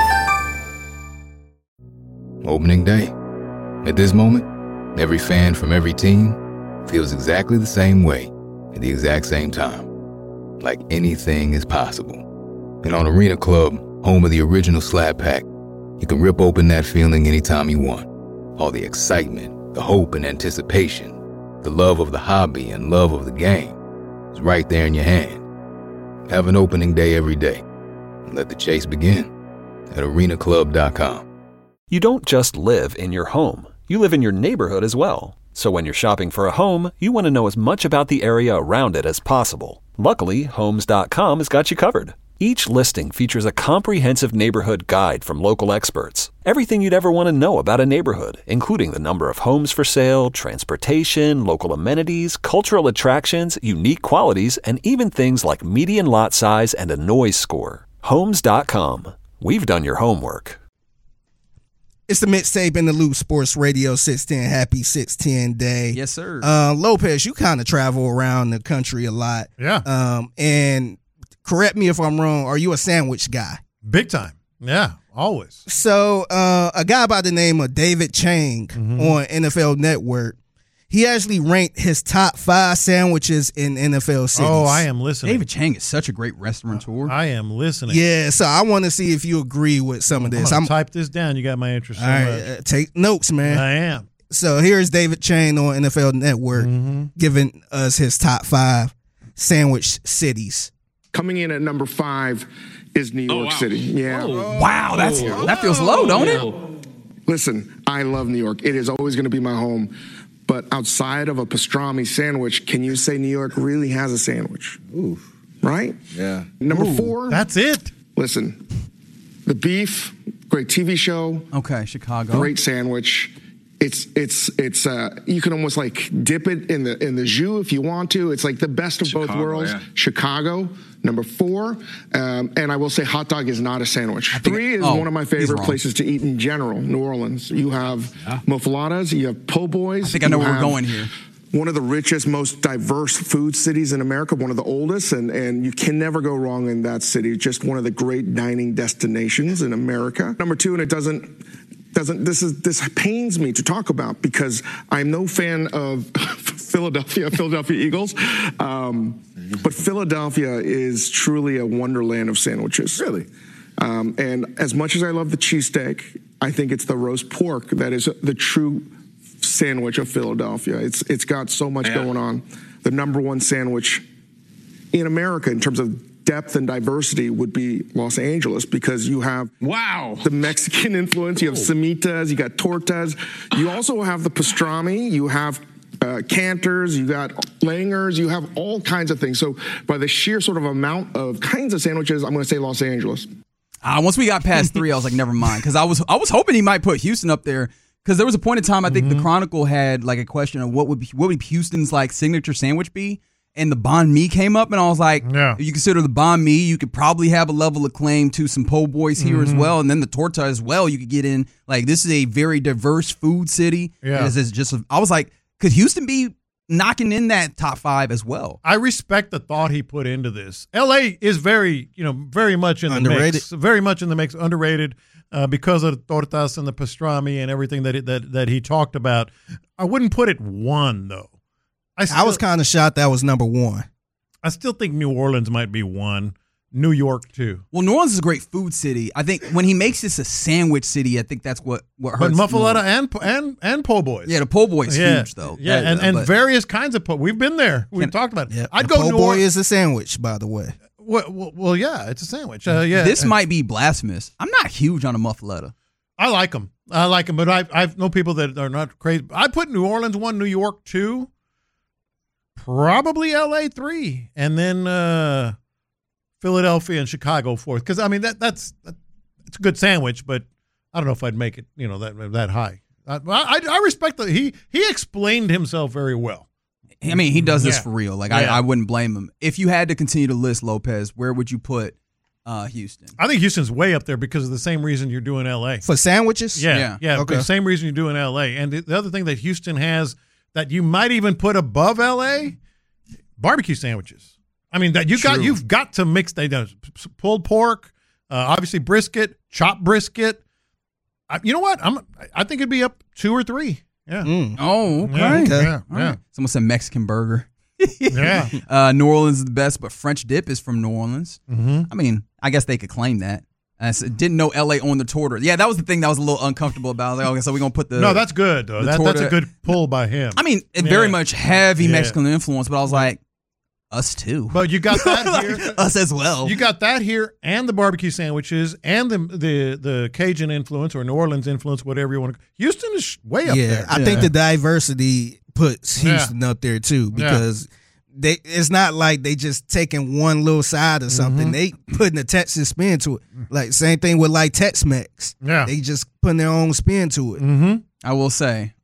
Opening day. At this moment, every fan from every team feels exactly the same way at the exact same time. Like anything is possible. And on Arena Club, home of the original Slab Pack, you can rip open that feeling anytime you want. All the excitement, the hope and anticipation, the love of the hobby and love of the game is right there in your hand. Have an opening day every day. And let the chase begin at arena club dot com. You don't just live in your home. You live in your neighborhood as well. So when you're shopping for a home, you want to know as much about the area around it as possible. Luckily, homes dot com has got you covered. Each listing features a comprehensive neighborhood guide from local experts. Everything you'd ever want to know about a neighborhood, including the number of homes for sale, transportation, local amenities, cultural attractions, unique qualities, and even things like median lot size and a noise score. homes dot com. We've done your homework. It's the mixtape in the Loop Sports Radio six ten. Happy six ten day. Yes, sir. Uh, Lopez, you kind of travel around the country a lot. Yeah. Um, and correct me if I'm wrong. Are you a sandwich guy? Big time. Yeah, always. So uh, a guy by the name of David Chang Mm-hmm. on N F L Network, he actually ranked his top five sandwiches in N F L cities. Oh, I am listening. David Chang is such a great restaurateur. I am listening. Yeah, so I want to see if you agree with some of I'm this. gonna I'm type this down. You got my interest so all right, much. uh, take notes, man. I am. So here's David Chang on N F L Network Mm-hmm. giving us his top five sandwich cities. Coming in at number five is New York City. Yeah. Wow, that's that feels low, don't it? Listen, I love New York. It is always going to be my home. But outside of a pastrami sandwich, can you say New York really has a sandwich? Ooh. Right? Yeah. Number Ooh, four. That's it. Listen, The Beef, great T V show. Okay, Chicago. Great sandwich. It's it's it's uh you can almost like dip it in the in the jus if you want to. It's like the best of both Chicago, worlds. yeah. Chicago, number four. Um, and I will say hot dog is not a sandwich. Three is oh, one of my he's favorite wrong. places to eat in general, New Orleans. You have mofoladas, you have po' boys. I think I know you where we're have going here. One of the richest, most diverse food cities in America, one of the oldest, and, and you can never go wrong in that city. Just one of the great dining destinations in America. Number two, and it doesn't doesn't this is this pains me to talk about because I'm no fan of Philadelphia, Philadelphia Eagles. Um, but Philadelphia is truly a wonderland of sandwiches. Really? Um, and as much as I love the cheesesteak, I think it's the roast pork that is the true sandwich of Philadelphia. It's it's got so much Yeah. going on. The number one sandwich in America in terms of depth and diversity would be Los Angeles, because you have Wow. the Mexican influence, you have semitas, you got tortas, you also have the pastrami, you have uh, cantors, you got langers, you have all kinds of things. So by the sheer sort of amount of kinds of sandwiches, I'm going to say Los Angeles. Uh, once we got past three, I was like, never mind, because I was I was hoping he might put Houston up there, because there was a point in time I think Mm-hmm. the Chronicle had like a question of what would be, what would Houston's like signature sandwich be, and the banh mi came up, and I was like, Yeah. if you consider the banh mi, you could probably have a level of claim to some po' boys here as Mhm. well, and then the torta as well. You could get in like this is a very diverse food city. Yeah. This is just a, I was like, could Houston be knocking in that top five as well? I respect the thought he put into this. L A is very, you know, very much in the Underrated. mix. Very much in the mix, underrated uh, because of the tortas and the pastrami and everything that, it, that that he talked about. I wouldn't put it one, though. I, still, I was kind of shocked that was number one. I still think New Orleans might be one. New York, too. Well, New Orleans is a great food city. I think when he makes this a sandwich city, I think that's what what But hurts. muffaletta more. and and and po' boys. Yeah, the po' boy's yeah. huge though. Yeah, That- and, and but- various kinds of po'. We've been there. We've Can- talked about it. Yeah, I'd the go po' New boy Orleans. is a sandwich, by the way. Well, well, well, yeah, it's a sandwich. Uh, yeah, This might be blasphemous. I'm not huge on a muffaletta. I like them. I like them, but I I know people that are not crazy. I put New Orleans one, New York two, probably L A three, and then uh, Philadelphia and Chicago fourth. Because I mean that that's that, it's a good sandwich, but I don't know if I'd make it you know that that high. I I, I respect that he he explained himself very well. I mean, he does this Yeah. for real. Like Yeah. I, I wouldn't blame him. If you had to continue to list Lopez, where would you put uh, Houston? I think Houston's way up there because of the same reason you're doing L A. For sandwiches? Yeah, Yeah. yeah. Okay. The same reason you do in L A. And the, the other thing that Houston has that you might even put above L A, barbecue sandwiches. I mean that you got True. you've got to mix they done pulled pork, uh, obviously brisket, chopped brisket. I, you know what? I'm I think it'd be up two or three. Yeah. Mm. Oh, okay. Yeah, Okay. yeah, All yeah. right. Someone said Mexican burger. Yeah. Uh, New Orleans is the best, but French dip is from New Orleans. Mhm. I mean, I guess they could claim that. I s- didn't know L A owned the torta. Yeah, that was the thing that was a little uncomfortable about. I was like, okay, so we're gonna put the No, that's good though. the That, that's a torta- good pull by him. I mean, it very Yeah. much heavy Yeah. Mexican influence, but I was like, us too. But you got that here. us as well. You got that here, and the barbecue sandwiches, and the the the Cajun influence or New Orleans influence, whatever you want to. Houston is way up yeah, there. I think the diversity puts Yeah. Houston up there too, because they it's not like they just taking one little side or something. Mhm. They putting a Texas spin to it. Like same thing with like Tex-Mex. Yeah. They just putting their own spin to it. Mm-hmm. I will say,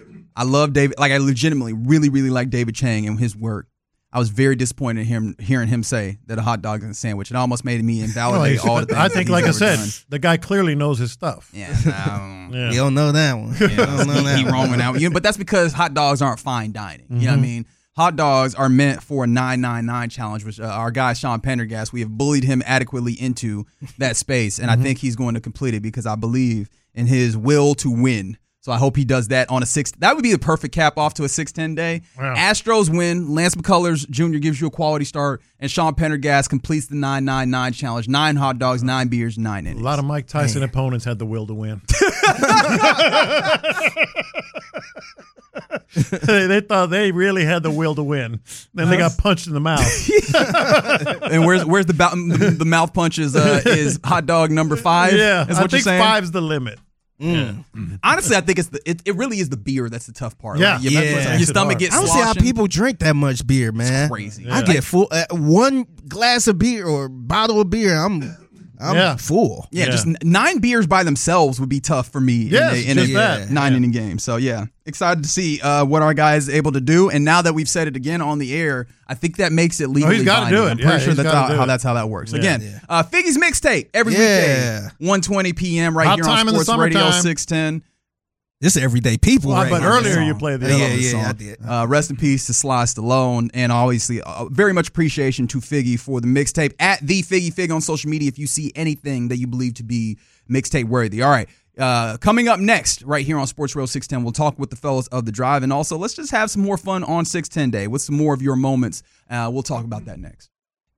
I love David. Like I legitimately, really, really like David Chang and his work. I was very disappointed in him hearing him say that a hot dog is a sandwich. It almost made me invalidate all the things. I think, that like I he's ever said, done. the guy clearly knows his stuff. Yeah, um, Yeah. You don't know that one. You don't know he, that he one. wrong out. You know, but that's because hot dogs aren't fine dining. You know what I Mhm. mean? Hot dogs are meant for a nine nine nine challenge, which uh, our guy Sean Pendergast, we have bullied him adequately into that space, and Mhm. I think he's going to complete it because I believe in his will to win. So I hope he does that on a six. That would be the perfect cap off to a six ten day. Wow. Astros win. Lance McCullers Junior gives you a quality start, and Sean Pendergast completes the nine nine nine challenge. Nine hot dogs, nine beers, nine A innings. lot of Mike Tyson opponents had the will to win. they, they thought they really had the will to win. Then they got punched in the mouth. And where's where's the bou- the mouth punches uh, is hot dog number five? Yeah, is I what you're think saying? five's the limit. Mm. Honestly, I think it's the it, it really is the beer that's the tough part. Yeah. right? your, Yeah. your stomach gets I don't see how sloshing. people drink that much beer, man. crazy. I Yeah. get full uh, one glass of beer or bottle of beer. I'm I'm Yeah. full. Yeah, Yeah. just n- nine beers by themselves would be tough for me Yes, in a, in a just that. nine Yeah. inning game. So yeah, excited to see uh, what our guy is able to do. And now that we've said it again on the air, I think that makes it legally Oh, he's gotta binding. do it. I'm pretty Yeah, sure he's that's gotta how, do how it. that's how that works. Yeah. Again, Yeah. uh, Figgy's mixtape every Yeah. weekday, one twenty p.m. right Hot here time on in the Sports Radio summertime. six ten. This is everyday people. Well, right but here. earlier Song. you played the I other love Yeah, this yeah, song. I did. Uh, rest in peace to Sly Stallone, and obviously uh, very much appreciation to Figgy for the mixtape at the Figgy Fig on social media. If you see anything that you believe to be mixtape worthy, all right. Uh, coming up next, right here on Sports Radio six ten, we'll talk with the fellas of the Drive, and also let's just have some more fun on six ten Day with some more of your moments. Uh, we'll talk about that next.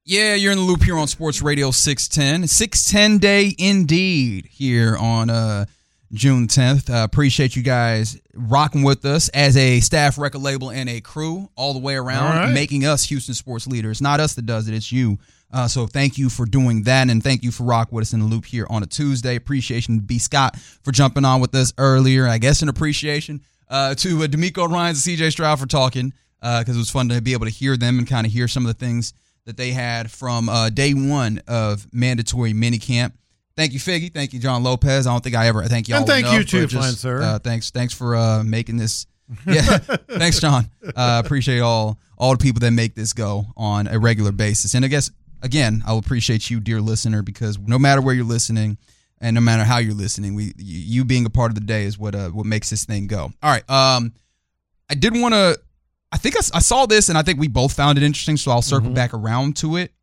Yeah, you're in the loop here on Sports Radio six ten. six ten day indeed here on uh, June tenth. Uh, appreciate you guys rocking with us as a staff, record label, and a crew all the way around, right, making us Houston sports leaders. Not us that does it, it's you. Uh, so thank you for doing that, and thank you for rocking with us in the loop here on a Tuesday. Appreciation to B. Scott for jumping on with us earlier. I guess an appreciation uh, to uh, D'Amico Ryans and C J Stroud for talking, because uh, it was fun to be able to hear them and kind of hear some of the things that they had from uh, day one of mandatory minicamp. Thank you, Figgy. Thank you, John Lopez. I don't think I ever thank y'all and thank enough you too, just, fine sir. Uh, thanks, thanks for uh, making this. Yeah, thanks, John. Uh, appreciate all all the people that make this go on a regular basis. And I guess again, I will appreciate you, dear listener, because no matter where you're listening and no matter how you're listening, we you being a part of the day is what uh, what makes this thing go. All right, um, I did want to. I think I, I saw this, and I think we both found it interesting, so I'll circle mm-hmm. back around to it.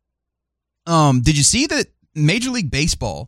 Um, did you see that Major League Baseball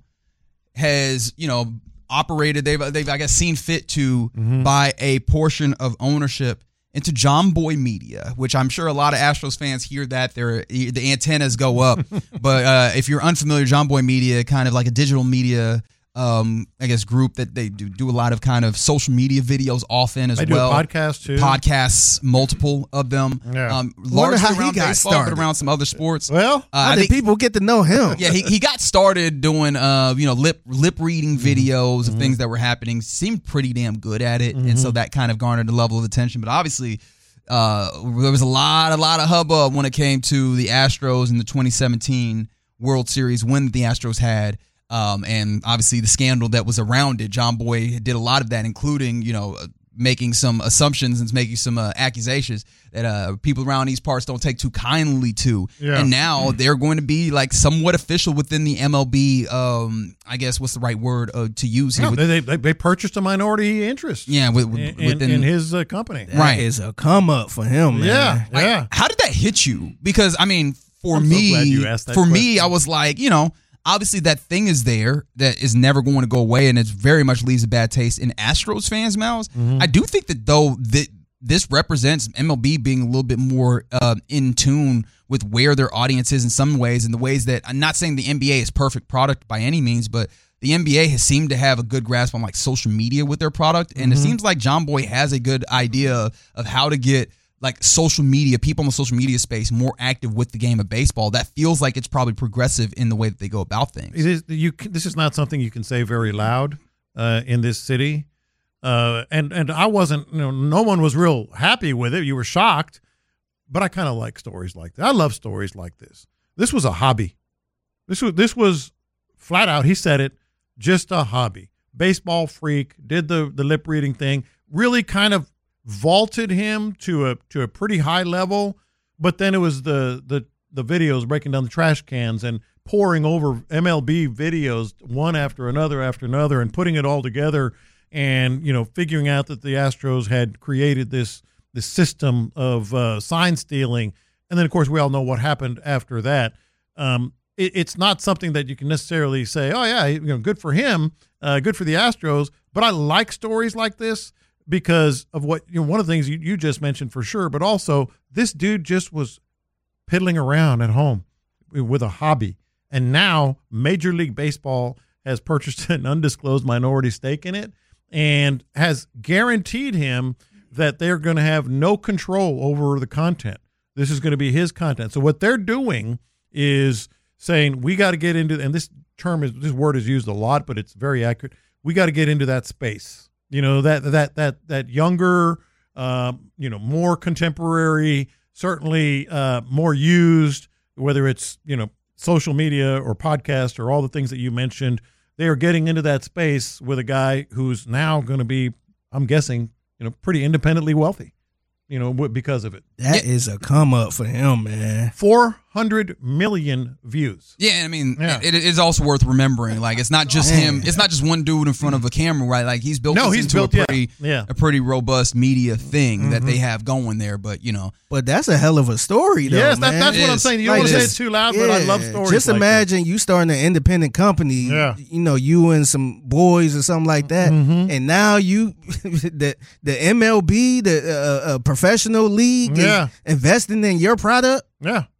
has, you know, operated, they've, they've I guess, seen fit to mm-hmm. buy a portion of ownership into John Boy Media, which I'm sure a lot of Astros fans hear that, their the antennas go up. But uh, if you're unfamiliar, John Boy Media, kind of like a digital media Um, I guess group that they do do a lot of kind of social media videos often as they well. They do podcasts too. Podcasts, multiple of them. Yeah. Um, largely how around he got baseball, started. but around some other sports. Well, uh, how I did think people get to know him? Yeah, he, he got started doing uh you know lip lip reading videos mm-hmm. of things that were happening. Seemed pretty damn good at it, mm-hmm. and so that kind of garnered a level of attention. But obviously, uh, there was a lot a lot of hubbub when it came to the Astros in the twenty seventeen World Series win that the Astros had. Um, and obviously the scandal that was around it. John Boy did a lot of that, including, you know, making some assumptions and making some uh, accusations that uh, people around these parts don't take too kindly to. Yeah. And now they're going to be like somewhat official within the M L B. Um, I guess what's the right word uh, to use here? No, with, they, they they purchased a minority interest. Yeah, with, with, in, within in his uh, company. That right, is a come up for him, man. Yeah, like, yeah. How did that hit you? Because I mean, for I'm me, so glad you asked that for question. me, I was like, you know. Obviously, that thing is there that is never going to go away, and it very much leaves a bad taste in Astros fans' mouths. Mm-hmm. I do think that, though, that this represents M L B being a little bit more uh, in tune with where their audience is in some ways, in the ways that I'm not saying the N B A is perfect product by any means, but the N B A has seemed to have a good grasp on like social media with their product, and mm-hmm. it seems like John Boy has a good idea of how to get like social media, people in the social media space more active with the game of baseball. That feels like it's probably progressive in the way that they go about things. It is, you, this is not something you can say very loud uh, in this city. Uh, and, and I wasn't, you know, no one was real happy with it. You were shocked, but I kind of like stories like that. I love stories like this. This was a hobby. This was, this was flat out, he said it, just a hobby. Baseball freak, did the, the lip reading thing, really kind of vaulted him to a to a pretty high level, but then it was the the the videos breaking down the trash cans and pouring over M L B videos one after another after another and putting it all together, and you know figuring out that the Astros had created this this system of uh, sign stealing, and then of course we all know what happened after that. Um, it, it's not something that you can necessarily say, oh yeah, you know, good for him, uh, good for the Astros. But I like stories like this. Because of what, you know, one of the things you, you just mentioned for sure, but also this dude just was piddling around at home with a hobby. And now Major League Baseball has purchased an undisclosed minority stake in it and has guaranteed him that they're going to have no control over the content. This is going to be his content. So what they're doing is saying, we got to get into, and this term is, this word is used a lot, but it's very accurate. We got to get into that space. You know, that that that that younger, um, you know, more contemporary, certainly uh, more used, whether it's, you know, social media or podcast or all the things that you mentioned, they are getting into that space with a guy who's now going to be, I'm guessing, you know, pretty independently wealthy, you know, because of it. That yeah. is a come up for him, man. four hundred million views. Yeah, I mean, yeah. It, it is also worth remembering. Like, it's not just man. him. It's not just one dude in front of a camera, right? Like, he's built no, this he's into built, a pretty, yeah. Yeah. a pretty robust media thing mm-hmm. that they have going there. But you know, but that's a hell of a story, though. Yes, man. That, that's it what is. I'm saying. You like don't want to say this, it too loud, yeah. but I love stories. Just like imagine this. you starting an independent company. Yeah. You know, you and some boys or something like that, mm-hmm. and now you, the the M L B, the uh, uh, professional league, yeah. is investing in your product. Yeah.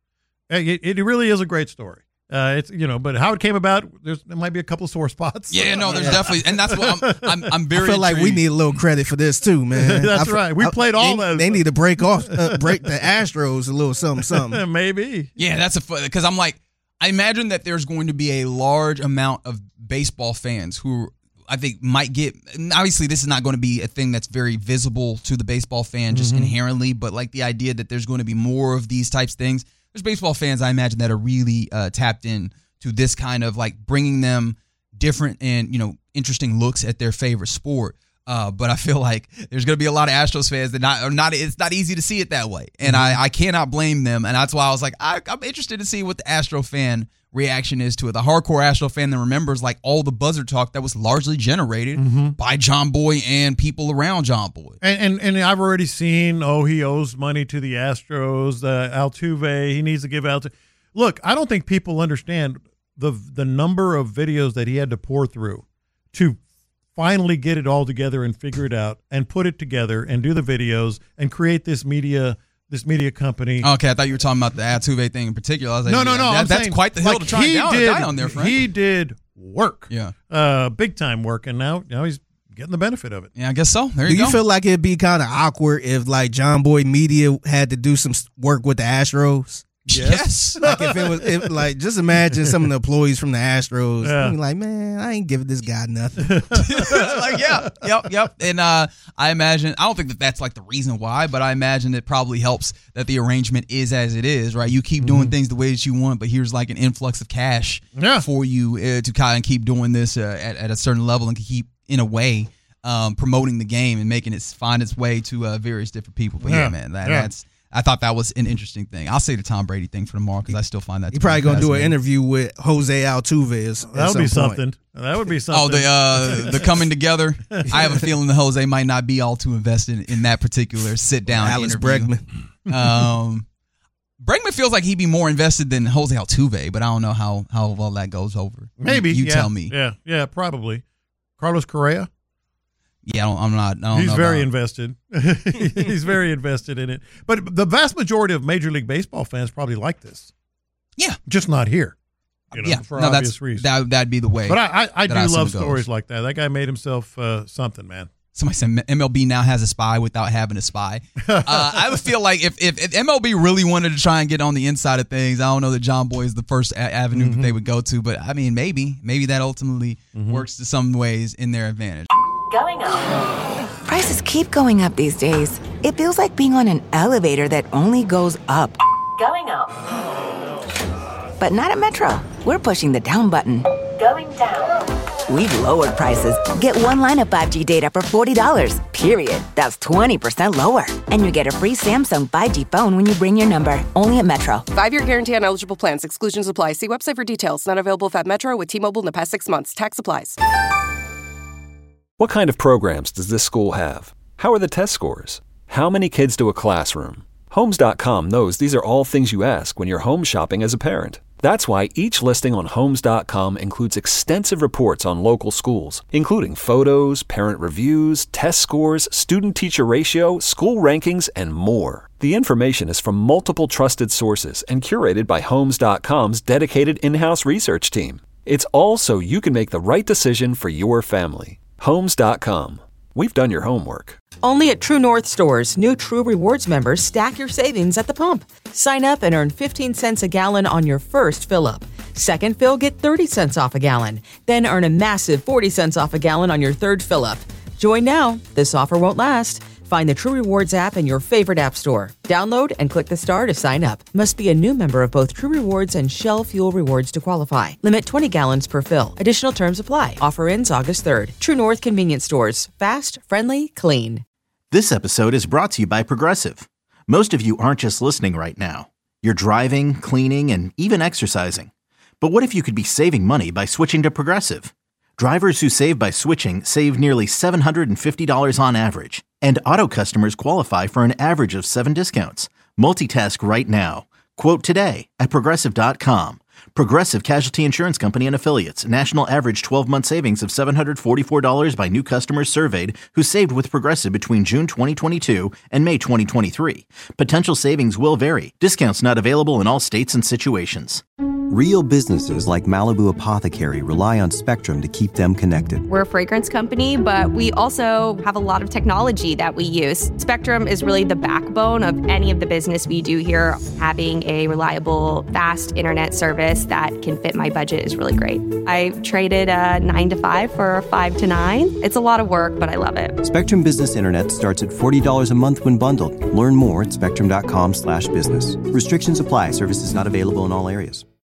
It, it really is a great story. Uh, it's you know, but how it came about, there's there might be a couple of sore spots. Yeah, no, there's definitely, and that's what I'm. I'm, I'm very. I feel like we intrigued. need a little credit for this too, man. That's I, right. We I, played all they, those. They need to break off, uh, break the Astros a little something, something. Maybe. Yeah, that's a because I'm like, I imagine that there's going to be a large amount of baseball fans who I think might get. Obviously, this is not going to be a thing that's very visible to the baseball fan just Mhm. inherently, but like the idea that there's going to be more of these types of things. There's baseball fans, I imagine, that are really uh, tapped in to this kind of like bringing them different and, you know, interesting looks at their favorite sport. Uh, but I feel like there's going to be a lot of Astros fans that not, are not, it's not easy to see it that way. And Mm-hmm. I, I cannot blame them. And that's why I was like, I, I'm interested to see what the Astro fan reaction is to it. The hardcore Astro fan that remembers like all the buzzer talk that was largely generated Mm-hmm. by John Boy and people around John Boy. And, and and I've already seen, oh, he owes money to the Astros, uh, Altuve, he needs to give Altuve. Look, I don't think people understand the the number of videos that he had to pour through to finally get it all together and figure it out and put it together and do the videos and create this media this media company. Okay, I thought you were talking about the Altuve thing in particular. I was like, no, no, yeah, no. that- I'm that's saying, quite the hill like, to try and he down, did, die on there, friend. He did work. Yeah. Uh, big time work, and now, now he's getting the benefit of it. Yeah, I guess so. There Do you you go. feel like it'd be kind of awkward if like John Boy Media had to do some s- work with the Astros? Yes. Like if it was, if, like just imagine some of the employees from the Astros Yeah. being like, man, I ain't giving this guy nothing. like, yeah, yep, yep. And uh, I imagine, I don't think that that's like the reason why, but I imagine it probably helps that the arrangement is as it is, right? You keep doing things the way that you want, but here's like an influx of cash Yeah. for you uh, to kind of keep doing this uh, at, at a certain level and keep, in a way, um, promoting the game and making it find its way to uh, various different people. But yeah, Yeah. man, that, Yeah. that's. I thought that was an interesting thing. I'll say the Tom Brady thing for tomorrow because I still find that. He to probably be gonna do an fascinating. interview with Jose Altuve. At That would some be point. something. That would be something. Oh, the uh, the coming together. I have a feeling that Jose might not be all too invested in that particular sit down. Alex interview. Bregman. Um, Bregman feels like he'd be more invested than Jose Altuve, but I don't know how how well that goes over. Maybe. you, you yeah. tell me. Yeah, yeah, probably. Carlos Correa? Yeah, I don't, I'm not. I don't He's know very about- invested. He's very invested in it. But the vast majority of Major League Baseball fans probably like this. Yeah. Just not here. You know, yeah, for no, obvious that's reasons. that that'd be the way. But I, I, I that do assume love it goes. stories like that. That guy made himself uh, something, man. Somebody said M L B now has a spy without having a spy. Uh, I would feel like if, if, if M L B really wanted to try and get on the inside of things, I don't know that John Boy is the first a- avenue Mm-hmm. that they would go to. But I mean, maybe. Maybe that ultimately works to some ways in their advantage. Going up. Prices keep going up these days. It feels like being on an elevator that only goes up. Going up. But not at Metro. We're pushing the down button. Going down. We've lowered prices. Get one line of five G data for forty dollars, period. That's twenty percent lower. And you get a free Samsung five G phone when you bring your number. Only at Metro. Five-year guarantee on eligible plans. Exclusions apply. See website for details. Not available at Metro with T-Mobile in the past six months. Tax applies. What kind of programs does this school have? How are the test scores? How many kids do a classroom? Homes dot com knows these are all things you ask when you're home shopping as a parent. That's why each listing on Homes dot com includes extensive reports on local schools, including photos, parent reviews, test scores, student-teacher ratio, school rankings, and more. The information is from multiple trusted sources and curated by Homes dot com's dedicated in-house research team. It's all so you can make the right decision for your family. Homes dot com. We've done your homework. Only at True North stores, new True Rewards members stack your savings at the pump. Sign up and earn fifteen cents a gallon on your first fill-up. Second fill, get thirty cents off a gallon. Then earn a massive forty cents off a gallon on your third fill-up. Join now. This offer won't last. Find the True Rewards app in your favorite app store. Download and click the star to sign up. Must be a new member of both True Rewards and Shell Fuel Rewards to qualify. Limit twenty gallons per fill. Additional terms apply. Offer ends August third. True North Convenience Stores. Fast, friendly, clean. This episode is brought to you by Progressive. Most of you aren't just listening right now. You're driving, cleaning, and even exercising. But what if you could be saving money by switching to Progressive? Drivers who save by switching save nearly seven hundred fifty dollars on average. And auto customers qualify for an average of seven discounts. Multitask right now. Quote today at Progressive dot com. Progressive Casualty Insurance Company and Affiliates. National average twelve-month savings of seven hundred forty-four dollars by new customers surveyed who saved with Progressive between June twenty twenty-two and May twenty twenty-three. Potential savings will vary. Discounts not available in all states and situations. Real businesses like Malibu Apothecary rely on Spectrum to keep them connected. We're a fragrance company, but we also have a lot of technology that we use. Spectrum is really the backbone of any of the business we do here. Having a reliable, fast internet service that can fit my budget is really great. I traded a nine to five for a five to nine. It's a lot of work, but I love it. Spectrum Business Internet starts at forty dollars a month when bundled. Learn more at spectrum dot com slash business. Restrictions apply. Services not available in all areas.